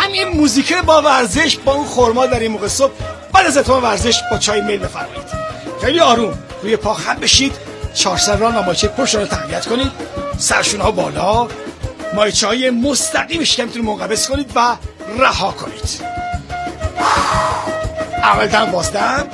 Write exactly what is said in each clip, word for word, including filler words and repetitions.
همین موزیک با ورزش با اون خرما در این موقع صبح بعد از اتمام ورزش با چای میل بفرمایید. خیلی آروم روی پا خم بشید، چهار سر راه نماچه پشت رو تقویت کنید، سرشونه ها بالا، مایچه های مستقیم شکمتون رو منقبض کنید و رها کنید. اول دم بازدم.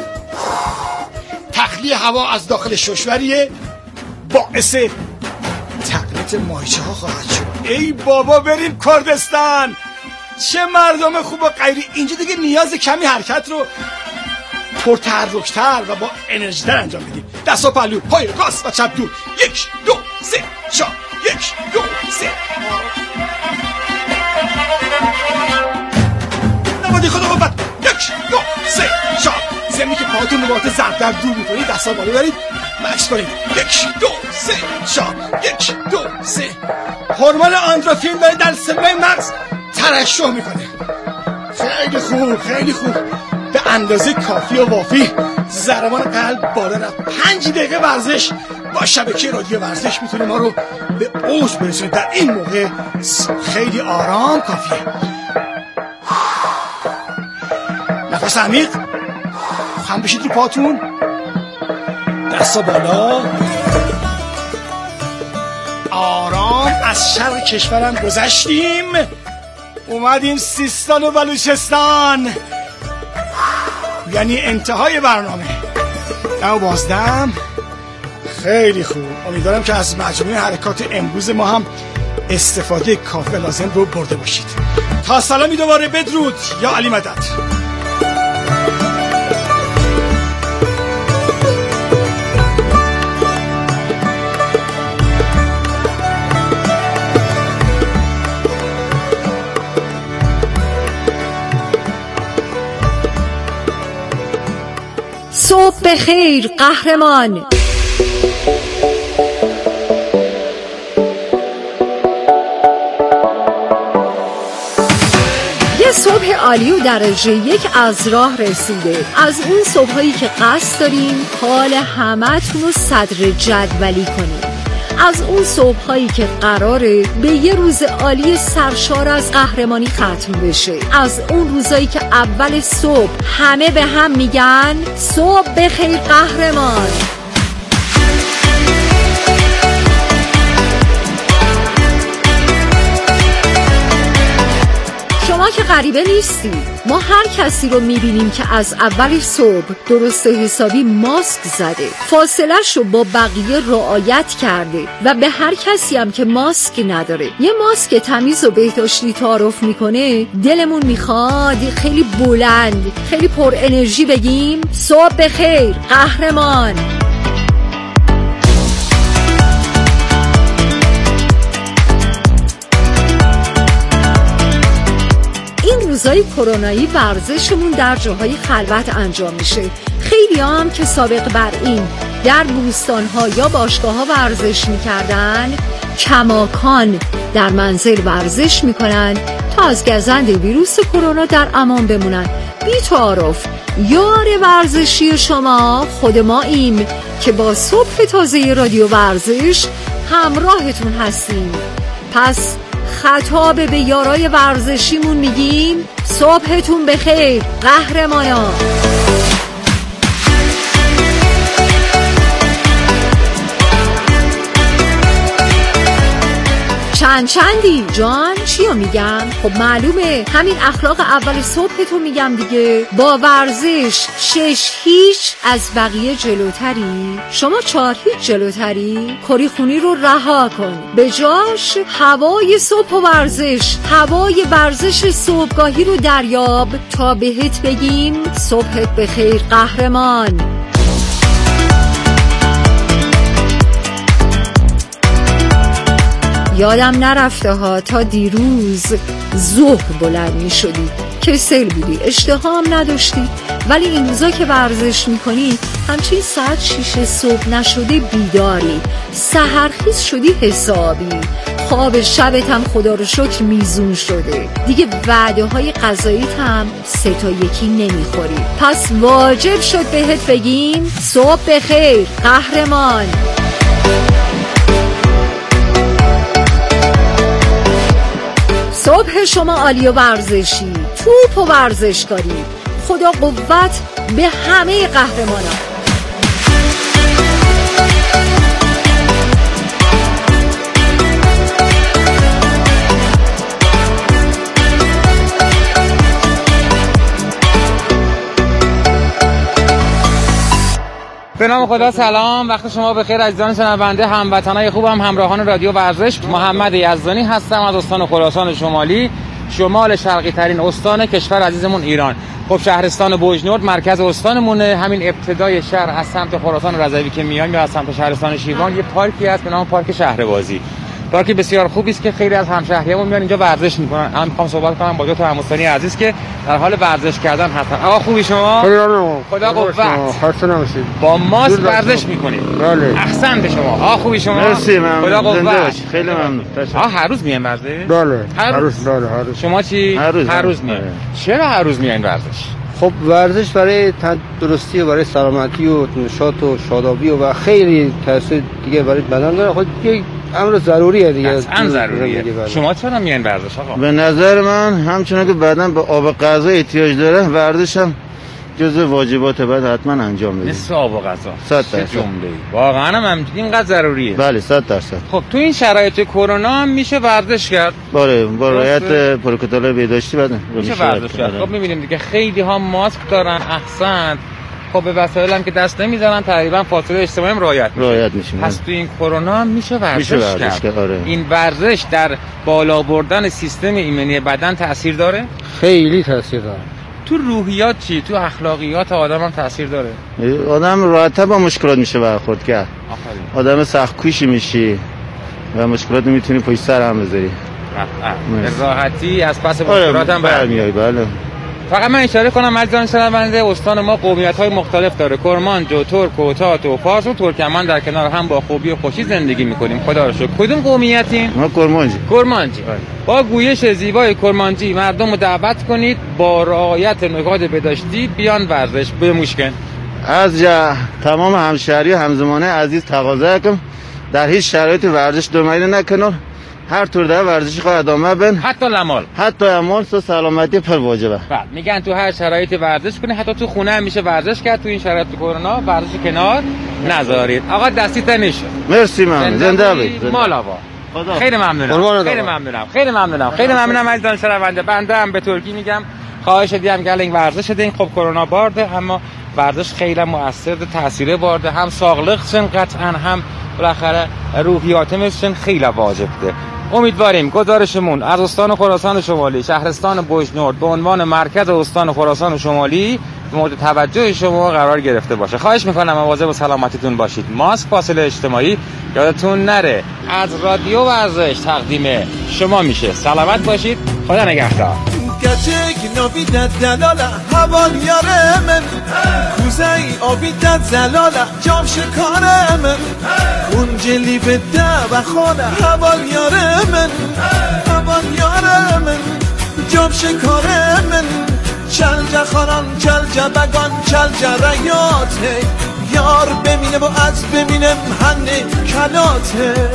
تخلیه هوا از داخل ششوریه باعث تقلیت مایچه ها خواهد شد. ای بابا بریم کردستان، چه مردم خوب و غیری. اینجا دیگه نیاز کمی حرکت رو پرتحرک‌تر و با انرژی‌تر انجام بدیم. دستا پهلو، پای راست و چپ دور. یک دو سه چهار، یک دو سه. نمادی خدا محبت. یک دو سه چهار. زمینی که پاهاتون رو باهات ضرب در دور می‌کنید، دستا بالا برید، مکس کنید. یک دو سه چهار، یک دو سه. هورمون اندروفین داره در سلول مغز ترشح میکنه. خیلی خوب، خیلی خوب. به اندازه کافی و وافی ضربان قلب بالا رفت. پنج دقیقه ورزش با شبکه رادیو ورزش میتونه ما رو به اوج برسونه. در این موقع خیلی آرام کافیه. نفس عمیق. خم بشید رو پاتون، دستا بالا. آرام از شرق کشورم گذشتیم، اومدیم سیستان و بلوچستان، یعنی انتهای برنامه. دم بازدم. خیلی خوب. امیدوارم که از مجموعه حرکات امروز ما هم استفاده کافی لازم رو برده باشید. تا سلامی دوباره، بدرود یا علی مدد. صبح بخیر قهرمان. یه صبح عالی و درجه یک از راه رسیده. از اون صبحایی که قصد داریم حال همتون رو صدر جدولی کنیم. از اون صبحایی که قراره به یه روز عالی سرشار از قهرمانی ختم بشه. از اون روزایی که اول صبح همه به هم میگن صبح بخیر قهرمان. شما که غریبه نیستی. ما هر کسی رو میبینیم که از اول صبح درست حسابی ماسک زده، فاصله‌ش رو با بقیه رعایت کرده و به هر کسی هم که ماسک نداره یه ماسک تمیز و بهداشتی تعارف میکنه، دلمون میخواد خیلی بلند، خیلی پر انرژی بگیم صبح بخیر قهرمان. روزای کرونایی ورزشمون در جاهای خلوت انجام میشه. خیلی هم که سابق بر این در بوستان‌ها یا باشگاه‌ها ورزش میکردن، کماکان در منزل ورزش میکنن تا از گزند ویروس کرونا در امان بمونن. بی تعارف یار ورزشی شما خود ماییم که با صبح تازه رادیو ورزش همراهتون هستیم. پس خطاب به یارای ورزشیمون میگیم صبحتون بخیر قهرمانان. چند چندی جان چیو میگم؟ خب معلومه همین اخلاق اول صبحتون میگم دیگه. با ورزش شش هیچ از بقیه جلوتری، شما چهار هیچ جلوتری. کری خونی رو رها کن، به جاش هوای صبح و ورزش، هوای ورزش صبحگاهی رو دریاب تا بهت بگیم صبحت بخیر قهرمان. یادم نرفته ها تا دیروز ظهر بلند می شدی، کسل بودی، اشتها هم نداشتی، ولی این روزا که ورزش می کنی همچین ساعت شیش صبح نشده بیداری، سحرخیز شدی حسابی، خواب شبت هم خدا رو شکر میزون شده دیگه، وعده های غذاییت هم سه تا یکی نمیخوری. پس واجب شد بهت بگیم صبح بخیر قهرمان. صبح شما عالی و ورزشی، توپ و ورزشکاری. خدا قوت به همه قهرمانان. به نام خدا. سلام، وقت شما بخیر عزیزان شنونده، هموطنای خوبم، همراهان رادیو ورزش. محمد یزدانی هستم از استان خراسان شمالی، شمال شرقی ترین استان کشور عزیزمون ایران. خب شهرستان بوجنورد مرکز استانمونه. همین ابتدای شهر از سمت خراسان رضوی که میایم یا از سمت شهرستان شیوان یه پارکی هست به نام پارک شهربازی. پارکی بسیار خوبی است که خیلی از همشهریامون میان اینجا ورزش میکنن. من میخوام صحبت کنم با دو تا هموطنی عزیز که در حال ورزش کردن هستن. آقا خوبی شما؟ خدا قوت. خسته نباشید. با ماست ورزش میکنید؟ بله. احسنت شما. آقا خوبی شما؟ مرسی. ممنون. خدا قوت. خیلی ممنون. آقا هر روز میاین ورزش؟ بله. هر روز. بله هر روز. شما چی؟ هر روز. هر روز میاین. چرا هر روز میاین ورزش؟ خب ورزش برای تندرستی و برای سلامتی و نشاط و شادابی و خیلی تاثیر دیگه برای بدن داره. خود یک امر ضروریه دیگه. قطعاً ضروریه. شما چرا میاین ورزش آقا؟ به نظر من همچنان که بدن به آب غذا احتیاج داره، ورزش هم جزء واجبات باید حتما انجام بده. مثل آب و غذا. صد درصد. جمله. واقعا هم اینقدر ضروریه. بله صد درصد. خب تو این شرایط کرونا هم میشه ورزش کرد. بله با رعایت پروتکل بهداشتی بعد میشه ورزش کرد. خب میبینیم دیگه خیلی ها ماسک دارن، احسن. خب به وسایل هم که دست نمیذارن تقریبا فاصله اجتماعی هم رعایت میشه. رعایت میشه. پس تو این کرونا هم میشه ورزش, میشه ورزش کرد. آره. این ورزش در بالا بردن سیستم ایمنی بدن تاثیر داره؟ خیلی تاثیر داره. تو روحیات چی؟ تو اخلاقیات آدم هم تاثیر داره؟ آدم راحت با مشکلات میشه برخورد کرد. آفرین. آدم سخت‌کوشی میشی و مشکلات نمیتونی پشت سر هم بذاری. به راحتی از پس مشکلات هم برمیای. بله. فقط من اشاره کنم عزیزان شنونده، استان ما قومیت‌های مختلف داره. کرمانجو، ترک و تات و فارس و ترکمن در کنار هم با خوبی و خوشی زندگی میکنیم. خدا رو شکر. کدوم قومیتیم؟ ما کرمانجی. کرمانجی. با گویش زیبای کرمانجی مردم رو دعوت کنید با رعایت نکات بهداشتی بیان ورزش به مشکن. از جا تمام همشهری و همزمانه عزیز تقاضا کنم در هیچ شرایط ورزش دومینه نکنن. هر طور در ورزشی خواهد ادامه بن، حتی لمال حتی امال سو سلامتی پر واجبه. بله میگن تو هر شرایطی ورزش کنید، حتی تو خونه هم میشه ورزش کرد. تو این شرایط کرونا ورزش کنار نذارید. آقا دستی تنیش. مرسی ممنون. زنده باشید. مالاوا. خیلی ممنونم. خیلی ممنونم. خیلی ممنونم. خیلی ممنونم عزیزان شنونده. بنده هم به ترکی میگم خواهش دیم گلنگ ورزش دین. خب کرونا بارده اما ورزش خیلی مؤثر تاثیر بارده، هم ساغلقشن قطعا هم بالاخره روحیاتمشن خیلی واجب ده. امیدواریم گزارشمون از استان خراسان شمالی شهرستان بوجنورد به عنوان مرکز استان خراسان شمالی مورد توجه شما قرار گرفته باشه. خواهش میکنم مواظب سلامتیتون باشید. ماسک، فاصله اجتماعی یادتون نره. از رادیو ورزش تقدیم شما میشه. سلامت باشید. خدا نگهدار. گچک نویدت زلاله هوانیاره من کوزهی آبیدت زلاله جام شکاره من اون جلی به ده و خانه هوانیاره من هوانیاره من جام شکاره من چل جخانان چل جبگان چل جریاته یار بمینه و از بمینم هنه کلاته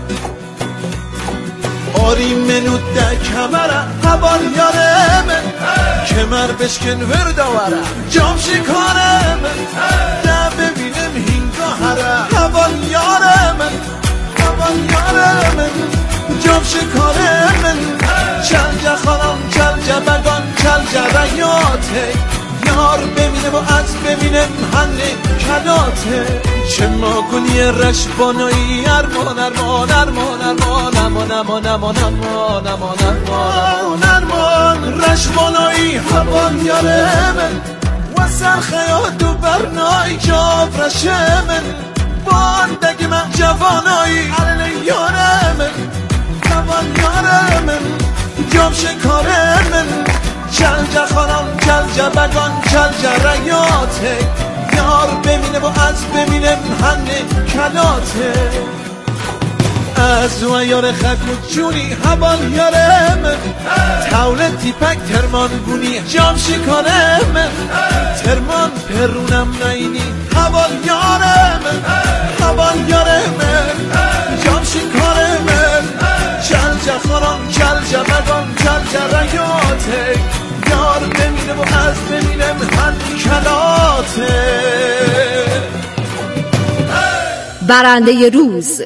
آری منو ده کمره هوان یاره من کمر بشکن وردواره جام شکاره من ده ببینم هینگا هره هوان یاره من هوان یاره من جام شکاره من چل جخانم چل جبگان چل جریاته یار ببینم و از ببینم هنه کلاته چه ما گلی رش بانایی ارمان ارمان ارمان ارمان ارمان ارمان ارمان ارمان ارمان ارمان رش بانایی هوان یاره من و سرخیات و برنای جاف رشه من باندگی من جوانایی علی یاره من هوان یاره من جام شکاره من چل جخانم چل جبگان چل جریاته یار ببینه و از ببینم هنه کلاته از و یار خک جونی هوان یاره من تاول تیپک ترمان گونی جام شکاره من ترمان پرونم نینی هوان یاره من هوان یاره من جام شکاره من چل جخاران کل جمدان کل جریاته یار بمینه و از بمینه من کلاته. برنده روز.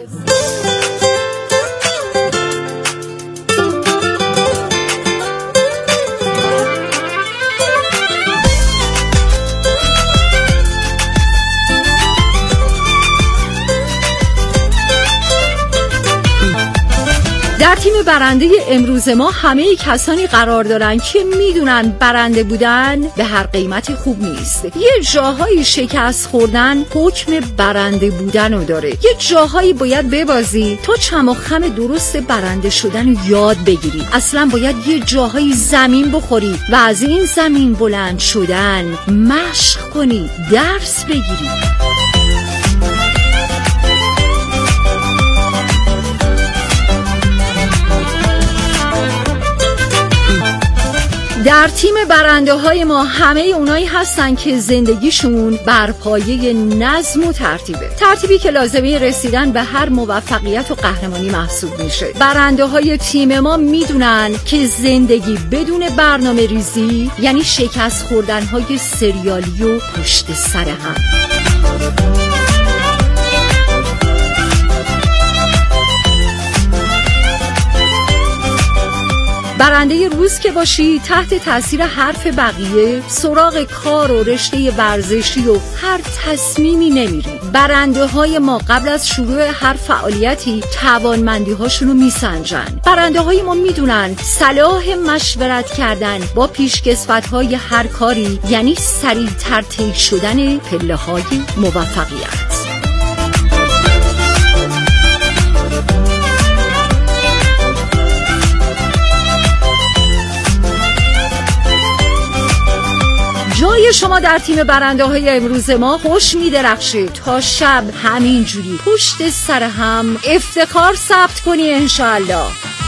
در تیم برنده امروز ما همه کسانی قرار دارن که میدونن برنده بودن به هر قیمتی خوب نیست. یه جاهایی شکست خوردن حکم برنده بودن رو داره. یه جاهایی باید ببازی تا چم و خم درست برنده شدن رو یاد بگیری. اصلا باید یه جاهایی زمین بخوری و از این زمین بلند شدن مشق کنی، درس بگیری. در تیم برنده های ما همه اونایی هستن که زندگیشون بر پایه نظم و ترتیبه، ترتیبی که لازمه رسیدن به هر موفقیت و قهرمانی محسوب میشه. برنده های تیم ما میدونن که زندگی بدون برنامه ریزی یعنی شکست خوردن های سریالی و پشت سر هم. برنده روز که باشی تحت تاثیر حرف بقیه سراغ کار و رشته ورزشی و هر تصمیمی نمیری. برنده های ما قبل از شروع هر فعالیتی توانمندی هاشونو میسنجن. برنده های ما میدونن صلاح مشورت کردن با پیشکسوت های هر کاری یعنی سریعتر طی شدن پله های موفقیت. جای شما در تیم برنده های امروز ما خوش می درخشه تا شب همینجوری پشت سر هم افتخار ثبت کنی انشالله.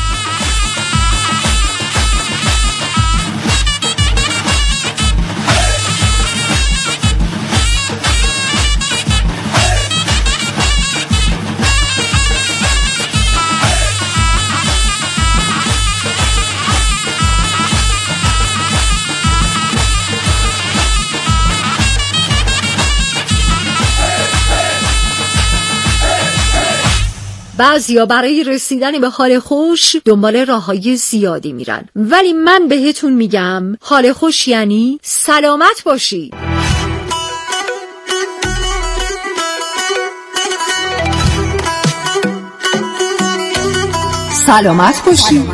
بعضیا برای رسیدن به حال خوش دنبال راههای زیادی میرن، ولی من بهتون میگم حال خوش یعنی سلامت باشی. سلامت باشی.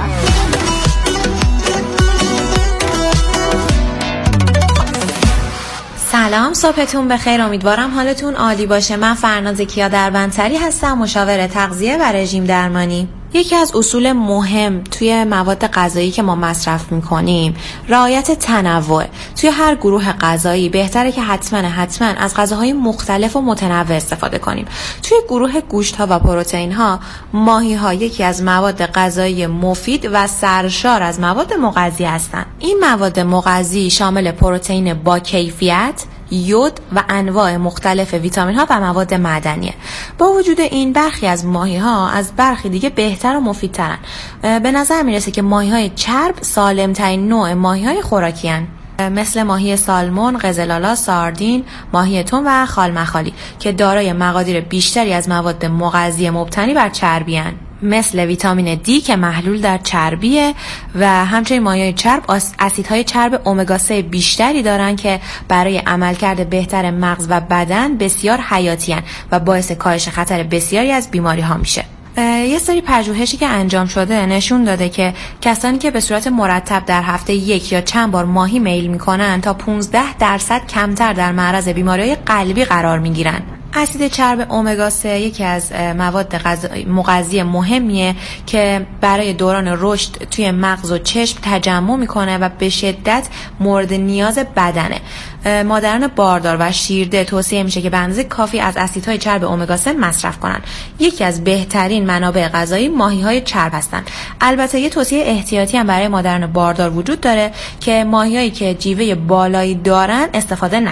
سلام، صبحتون بخیر، امیدوارم حالتون عالی باشه. من فرناز کیا دربندتری هستم، مشاور تغذیه و رژیم درمانی. یکی از اصول مهم توی مواد غذایی که ما مصرف میکنیم رعایت تنوع. توی هر گروه غذایی بهتره که حتما حتما از غذاهای مختلف و متنوع استفاده کنیم. توی گروه گوشت‌ها و پروتئین‌ها ماهی‌ها یکی از مواد غذایی مفید و سرشار از مواد مغذی هستند. این مواد مغذی شامل پروتئین با کیفیت، یود و انواع مختلف ویتامین ها و مواد معدنیه. با وجود این برخی از ماهی ها از برخی دیگه بهتر و مفیدترن. به نظر میرسه که ماهی های چرب سالم ترین نوع ماهی های خوراکی هن. مثل ماهی سالمون، قزلالا، ساردین، ماهی تن و خالمخالی که دارای مقادیر بیشتری از مواد مغذی مبتنی بر چربی هن. مثل ویتامین دی که محلول در چربیه و همچنین مایع چرب اسیدهای چرب امگا سه بیشتری دارن که برای عملکرد بهتر مغز و بدن بسیار حیاتی هن و باعث کاهش خطر بسیاری از بیماری ها میشه. یه سری پژوهشی که انجام شده نشون داده که کسانی که به صورت مرتب در هفته یک یا چند بار ماهی میل میکنن تا پانزده درصد کمتر در معرض بیماری‌های قلبی قرار میگیرن. اسید چرب امگا سه یکی از مواد مغذی مهمیه که برای دوران رشد توی مغز و چشم تجمع میکنه و به شدت مورد نیاز بدنه. مادران باردار و شیرده توصیه میشه که به اندازه کافی از اسیدهای چرب امگا سه مصرف کنن. یکی از بهترین منابع غذایی ماهی‌های چرب هستن. البته یه توصیه احتیاطی هم برای مادران باردار وجود داره که ماهی‌هایی که جیوه بالایی دارن استفاده نکنن.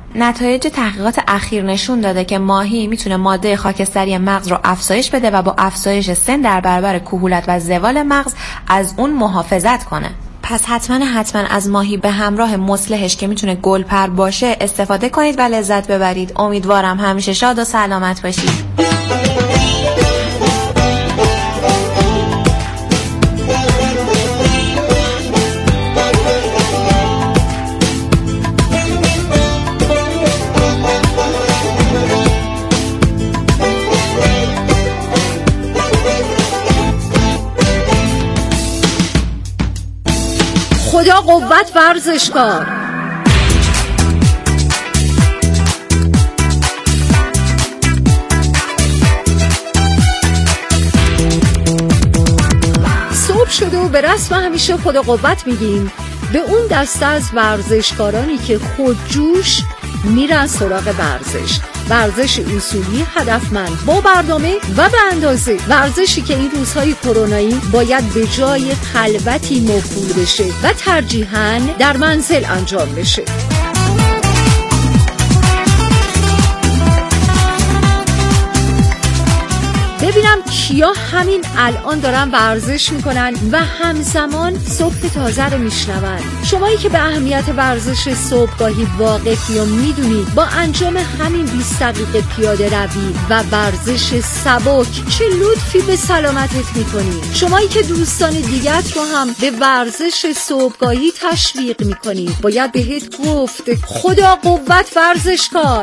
نتایج تحقیقات اخیر نشون داده که ماهی میتونه ماده خاکستری مغز رو افزایش بده و با افزایش سن در برابر کهولت و زوال مغز از اون محافظت کنه. پس حتما حتما از ماهی به همراه مصلحش که میتونه گلپر باشه استفاده کنید و لذت ببرید. امیدوارم همیشه شاد و سلامت باشید. خدا قوت ورزشکار. صبح شده و به رسم همیشه خدا قوت میگیم به اون دسته از ورزشکارانی که خودجوش میرن سراغ ورزش. ورزش اصولی، هدفمند، با برنامه و به اندازه. ورزشی که این روزهای کرونایی باید به جای خلوتی موکول بشه و ترجیحاً در منزل انجام بشه. ببینم کیا همین الان دارن ورزش میکنن و همزمان صبح تازه رو میشنون. شمایی که به اهمیت ورزش صبحگاهی واقفی و میدونید با انجام همین بیست دقیقه پیاده روی و ورزش سبک چه لطفی به سلامتت میکنی. شمایی که دوستان دیگت رو هم به ورزش صبحگاهی تشویق میکنی، باید بهت گفت خدا قوت ورزشکار.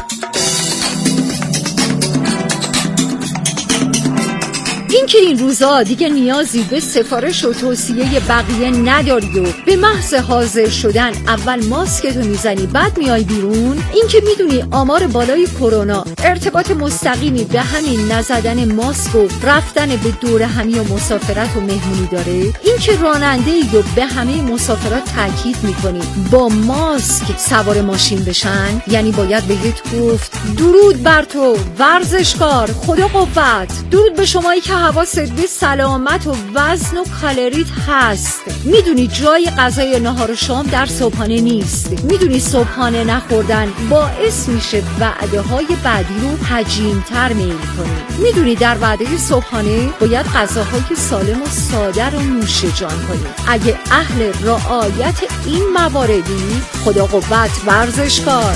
این که این روزا دیگه نیازی به سفارش و توصیه بقیه نداری و به محض حاضر شدن اول ماسکتو میزنی بعد میای بیرون. این که میدونی آمار بالای کرونا ارتباط مستقیمی به همین نزدن ماسک و رفتن به دور همی و مسافرت و مهمونی داره. این که راننده ای و به همه مسافرات تاکید میکنی با ماسک سوار ماشین بشن، یعنی باید بهت گفت درود بر تو ورزشکار، خدا قوت. درود به شمایی که حواست به سلامت و وزن و کالریت هست. میدونی جای غذای نهار و شام در صبحانه نیست. میدونی صبحانه نخوردن باعث میشه وعده های بعدی رو حجیم‌تر میل کنی. میدونی در وعده صبحانه باید غذاهای سالم و ساده رو نوش جان کنی. اگه اهل رعایت این مواردی، خدا قوت ورزشکار.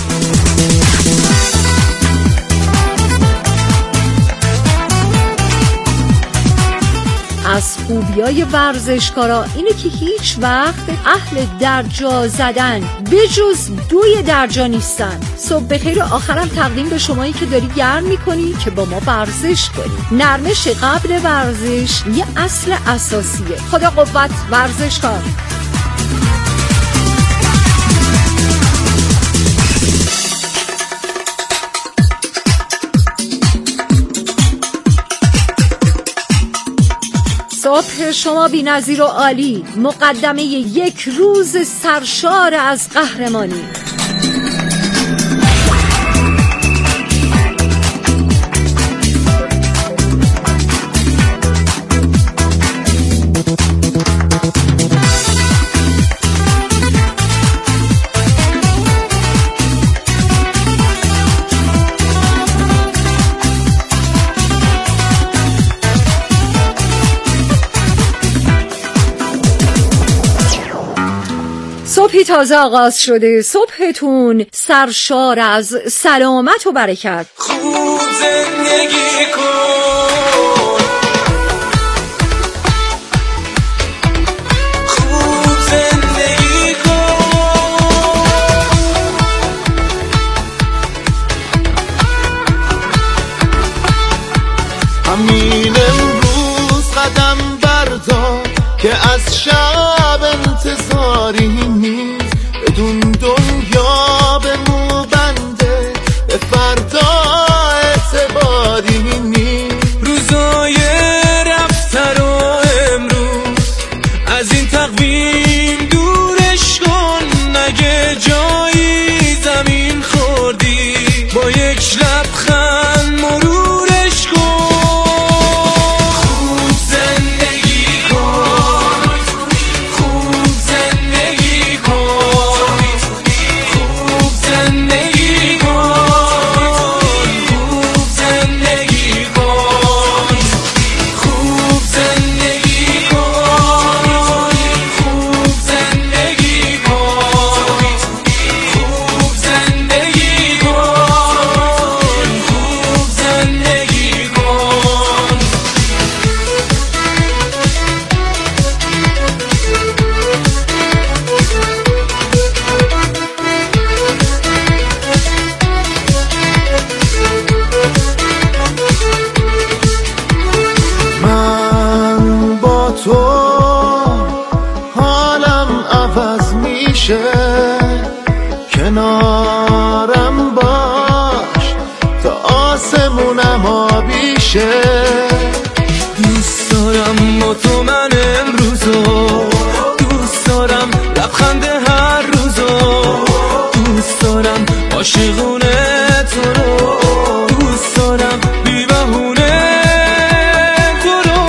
از خوبیای ورزشکارا اینه که هیچ وقت اهل درجا زدن به جز دوی درجا نیستن. صبح بخیر آخرم تقدیم به شمایی که داری گرم میکنی که با ما ورزش کنی. نرمش قبل ورزش یه اصل اساسیه. خدا قوت ورزشکار. صبح شما بی‌نظیر و عالی، مقدمه یک روز سرشار از قهرمانی. صبحی تازه آغاز شده، صبحتون سرشار از سلامت و برکت. خوب زندگی کن، خوب زندگی کن، همین امروز قدم بردار که از شب انتظاری نیست، بدون دنیا به مو بنده، به فردا اعتباری نیست. روزای میشه کنارم باش تا آسمونم آبیشه دوست دارم با تو من امروزو دوست دارم لبخند هر روزو دوست دارم عاشقونه تو رو دوست دارم بی بهونه تو رو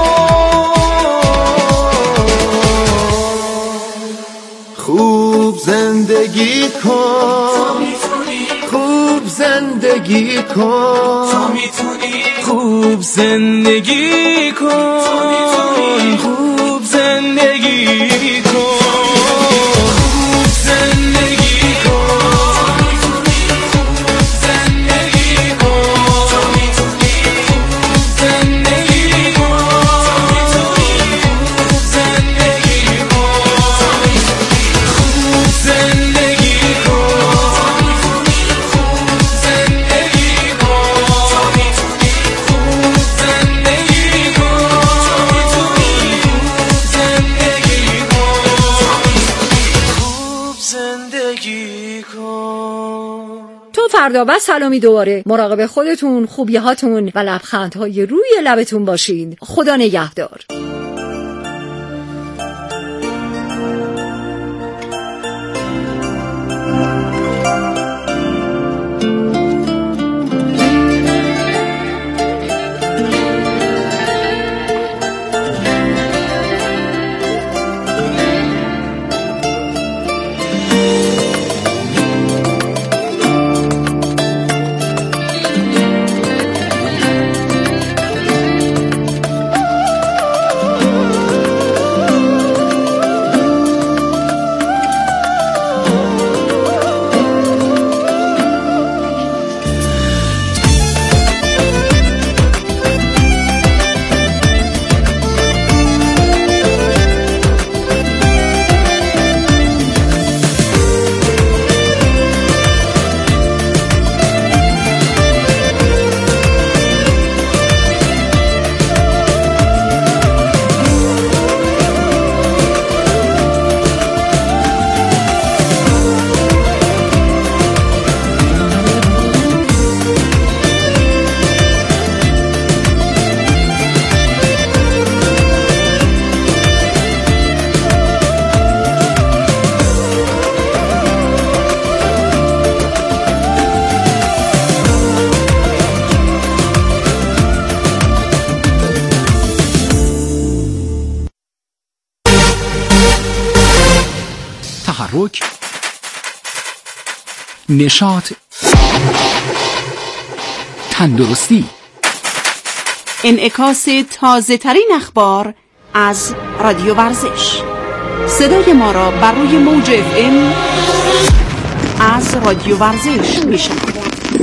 خوب زندگی کن خوب زندگی کن خوب زندگی کن خوب زندگی کن فردا و سلامی دوباره مراقب خودتون، خوبی هاتون و لبخندهای روی لبتون باشین. خدا نگهدار. تحرک، نشاط، تندرستی، انعکاس تازه ترین اخبار از رادیو ورزش. صدای ما را بر روی موج اف ام از رادیو ورزش میشنوید.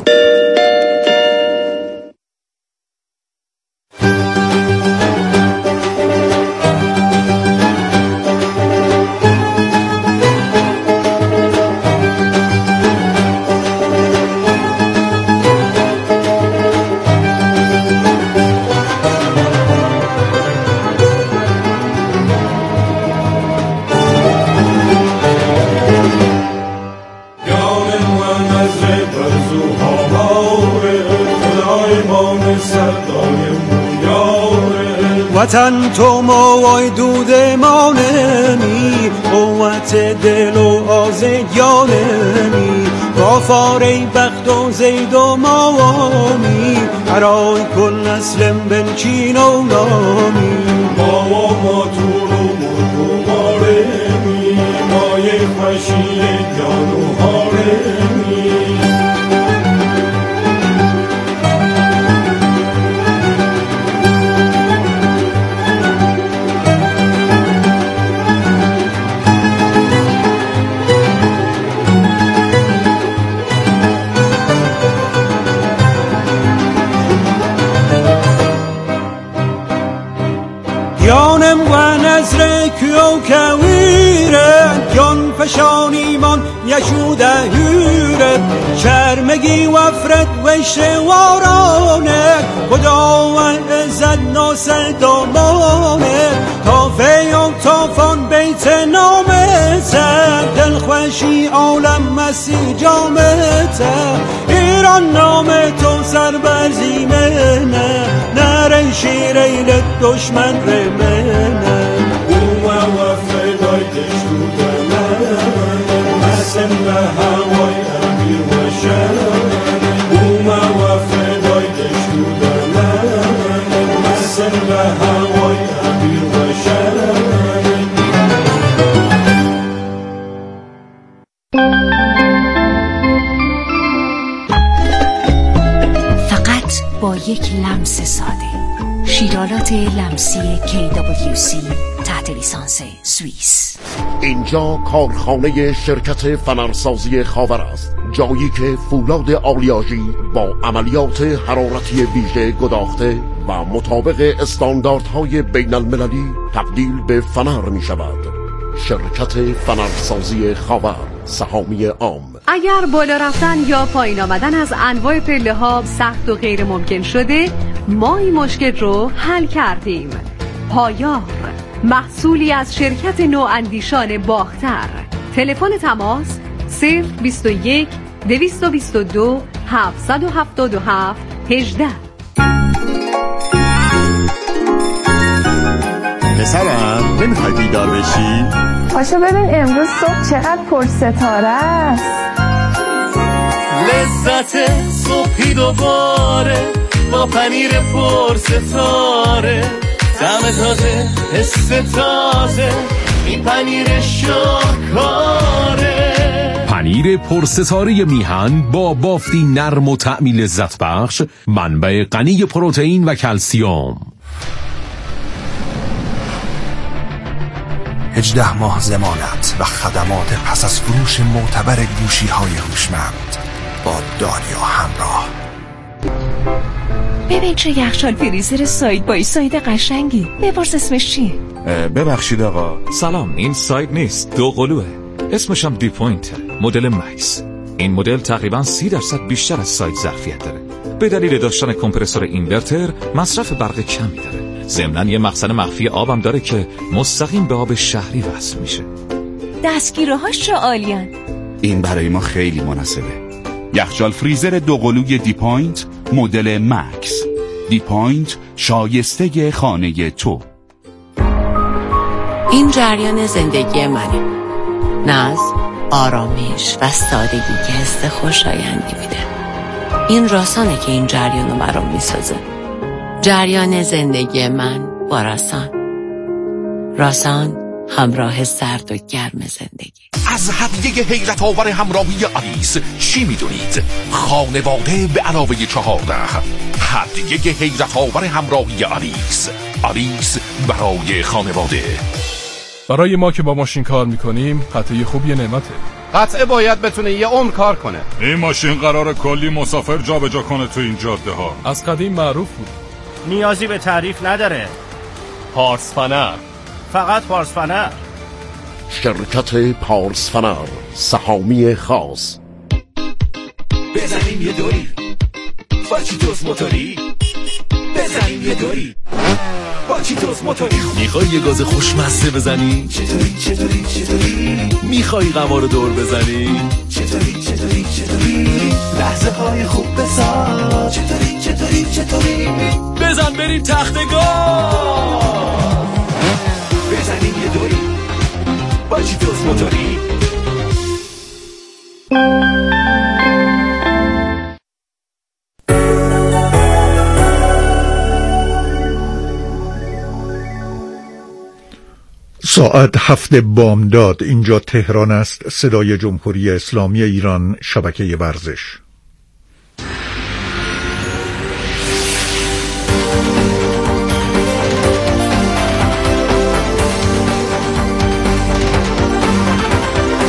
وطن تو موای دود مانمی قوت دل و آزگیانمی غافاره بخت و زید و ماوامی برای کل نسلم بنچین و نامی ما و ما طول و مرگ و مارمی مای خوشی جان و هارمی یانم و نظر کیو کویره یان فشانیمان یشوده هیره شرمگی و افرد وشت وارانه خدا و عزت ناصر دامانه تا فیان تافان بیت نام زده هستی جامته ایران نام تو سر برزیمه نه نرن شیرین دشمن رمنه اومه و فدای دشتودنه مسن به هوای امیر و شنه اومه و فدای دشتودنه مسن به هوای امیر و شنه. با یک لمس ساده شیرالات لمسی کی دبلیو سی تحت لیسانس سوئیس. اینجا کارخانه شرکت فنرسازی خاور است، جایی که فولاد آلیاژی با عملیات حرارتی ویژه گداخته و مطابق استانداردهای بین المللی تبدیل به فنر می شود. شرکت فنرسازی خاور، سهامی عام. اگر بالا رفتن یا پایین آمدن از انواع پله ها سخت و غیر ممکن شده، ما این مشکل رو حل کردیم. پایار، محصولی از شرکت نواندیشان باختر. تلفن تماس صفر بیست و یک دویست و بیست و دو هفتصد و هفتاد و هفت هجده. پسرم نمیخوای بیدار بشی؟ پاشو ببین امروز صبح چقدر پر ستاره است. لذت صبحی دوباره با پنیر پر ستاره، طعم تازه حس تازه، این پنیر شاهکاره. پنیر پر ستاره میهن با بافتی نرم و طعمی لذت بخش، منبع غنی پروتئین و کلسیم. هجده ماه ضمانت و خدمات پس از فروش معتبر گوشی های هوشمند با داریا همراه. ببین چه یخچال فریزر ساید بای ساید قشنگی. بپرس اسمش چیه؟ ببخشید آقا. سلام، این ساید نیست، دو قلوه. اسمش هم دی پوینت، مدل مکس. این مدل تقریبا سی درصد بیشتر از ساید ظرفیت داره. به دلیل داشتن کمپرسور اینورتر مصرف برق کمی داره. ضمناً یه مخزن مخفی آبم داره که مستقیم به آب شهری وصل میشه. دستگیره‌هاش چه عالیان. این برای ما خیلی مناسبه. یخچال فریزر دو قلوی دی پوینت مدل مکس. دی پوینت شایسته خانه تو. این جریان زندگی منه. ناز، آرامش و سادگی که حس خوشایندی میده. این راسانه که این جریانو برام میسازه. جریان زندگی من با راسان. راسان، همراه سرد و گرم زندگی. از هدیه حیرت آور همراهی آلیس چی میدونید؟ خانواده به علاوه چهارده. هدیه حیرت آور همراهی آلیس. آلیس برای خانواده. برای ما که با ماشین کار میکنیم قطعه خوب یه نعمته. قطعه باید بتونه یه عمر کار کنه. این ماشین قراره کلی مسافر جا به جا کنه تو این جاده ها. از قدیم معروف بود. نیازی به تعریف نداره. پارس فنر، فقط پارس فنر. شرکت پارس فنر، سهامی خاص. بزنیم یه دوری با چیتوس موتوری. بزنیم یه دوری با چیتوس موتوری. میخوای یه گاز خوشمزه بزنی؟ چطوری چطوری چطوری؟ میخوای قمار دور بزنی؟ چطوری چطوری چطوری؟ لحظه های خوب بساز. چطوری چطوری چطوری؟ بزن بریم تختگاه. بزنیم یه دوری با چیتوس موتوری. ساعت هفت بامداد، اینجا تهران است. صدای جمهوری اسلامی ایران، شبکه ورزش.